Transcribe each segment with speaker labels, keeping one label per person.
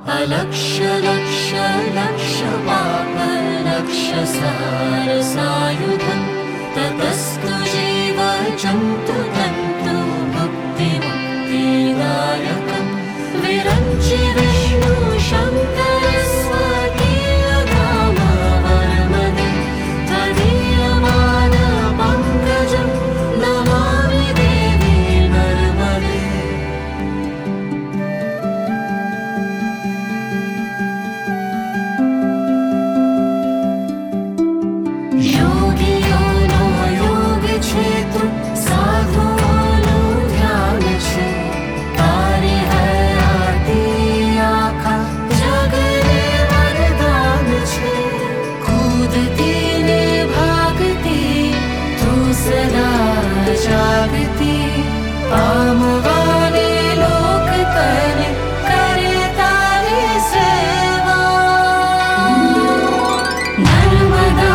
Speaker 1: अलक्ष्य लक्ष्य लक्ष्य पाप लक्ष्य सारसायुधं ततस्तु जीव जन्तु तन्तु मुक्तिदायकं विरञ्चि विष्णु शङ्कर स्वकीयधाम वर्मदे त्वदीयमान पङ्कजं नमामि देवी नर्मदे। योगियो नो योग छेतु साधुओ नो ध्यान छे तारी है आरती आखा जगने वरदान छे कूदती ने भागती तू सदा जागती पामवाने लोक तने करे तारी सेवा। नर्मदा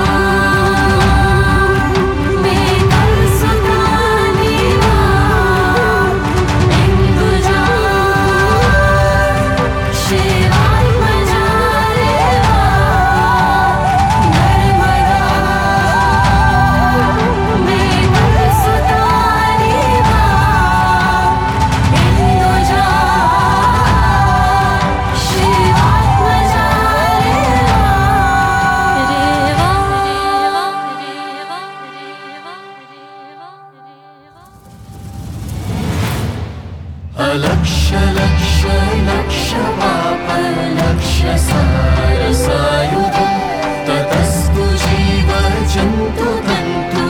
Speaker 1: अलक्ष्य लक्ष्य लक्ष्य पाप लक्ष्य सारसायुधं ततस्तु जीव जन्तु तन्तु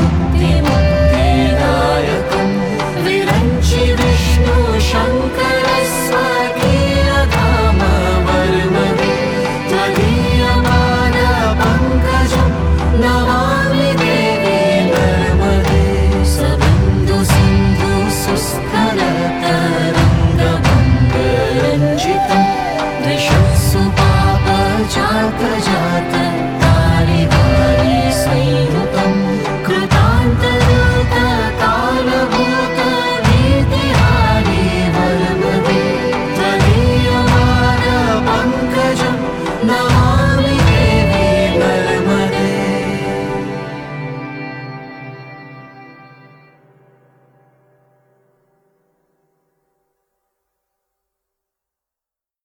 Speaker 1: मुक्तिदायकं विरञ्चि विष्णु शङ्कर स्वकीयधाम वर्मदे त्वदीयमान पङ्कजं नमामि देवी नर्मदे। सबिन्दु सिन्धु सुस्खलत रङ्गभङ्गरञ्जितम्